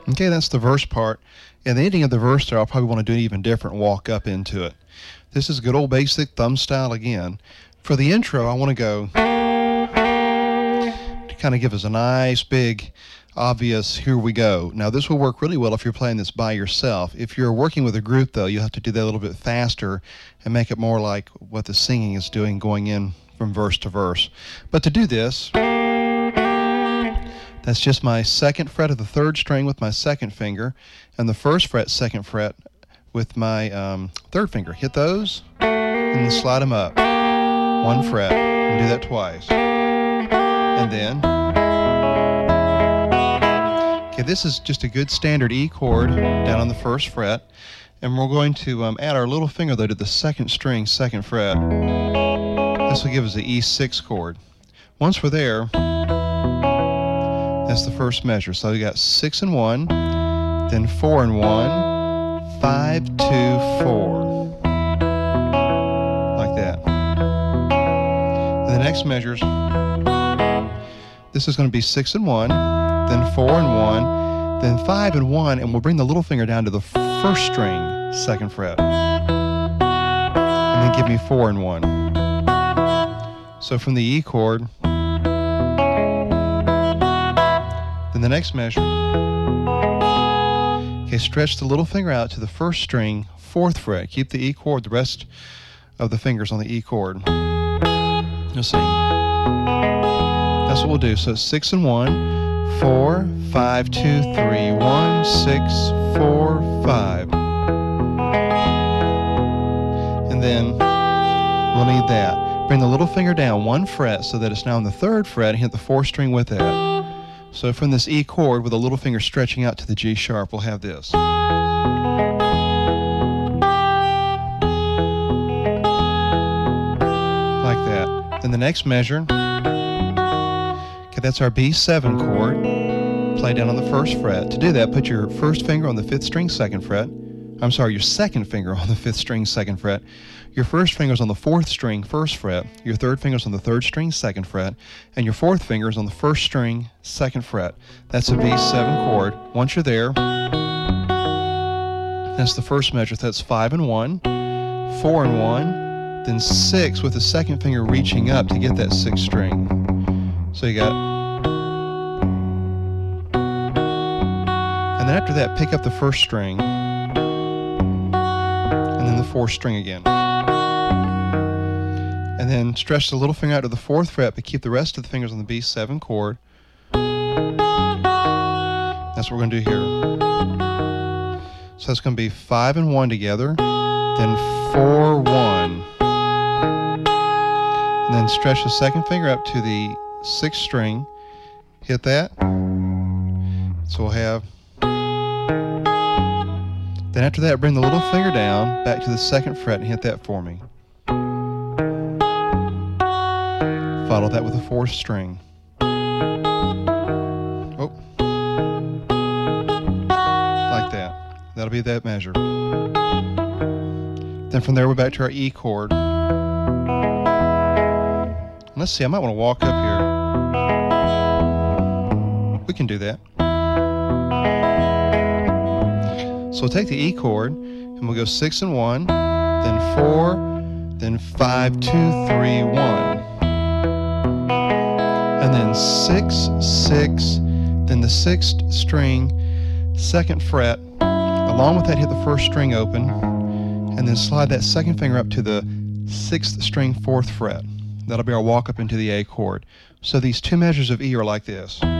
Okay, that's the verse part. And the ending of the verse there, I'll probably want to do an even different walk up into it. This is good old basic thumb style again. For the intro, I want to go to kind of give us a nice, big, obvious, here we go. Now, this will work really well if you're playing this by yourself. If you're working with a group, though, you'll have to do that a little bit faster and make it more like what the singing is doing, going in from verse to verse. But to do this, that's just my second fret of the third string with my second finger, and the first fret, second fret with my third finger. Hit those, and then slide them up. One fret, and do that twice. And then, okay, this is just a good standard E chord down on the first fret, and we're going to add our little finger, though, to the second string, second fret. This will give us the E6 chord. Once we're there, that's the first measure. So we got 6 and 1, then 4 and 1, 5, 2, 4. Like that. And the next measures, this is going to be 6 and 1, then 4 and 1, then 5 and 1, and we'll bring the little finger down to the first string, second fret. And then give me 4 and 1. So from the E chord, then the next measure, okay, stretch the little finger out to the first string, fourth fret. Keep the E chord, the rest of the fingers on the E chord. You'll see. That's what we'll do. So 6 and 1, 4, 5, 2, 3, 1, 6, 4, 5. And then we'll need that. Bring the little finger down one fret so that it's now on the third fret and hit the fourth string with that. So from this E chord with the little finger stretching out to the G sharp, we'll have this. Like that. Then the next measure, okay, that's our B7 chord. Play down on the first fret. To do that, put your first finger on the fifth string, second fret. I'm sorry, your second finger on the fifth string, second fret. Your first finger's on the fourth string, first fret. Your third finger's on the third string, second fret. And your fourth finger's on the first string, second fret. That's a B7 chord. Once you're there, that's the first measure. That's 5 and 1, 4 and 1, then 6 with the second finger reaching up to get that sixth string. So you got, and then after that, pick up the first string, and then the fourth string again. And then stretch the little finger out to the fourth fret, but keep the rest of the fingers on the B7 chord. That's what we're going to do here. So it's going to be 5 and 1 together, then 4, 1. And then stretch the second finger up to the sixth string. Hit that. So we'll have. Then after that, bring the little finger down back to the second fret and hit that for me. Follow that with a fourth string. Oh. Like that. That'll be that measure. Then from there, we're back to our E chord. Let's see, I might want to walk up here. We can do that. So we'll take the E chord, and we'll go 6 and 1, then 4, then 5, 2, 3, 1. And then 6, 6, then the sixth string, second fret. Along with that, hit the first string open, and then slide that second finger up to the sixth string, fourth fret. That'll be our walk up into the A chord. So these two measures of E are like this.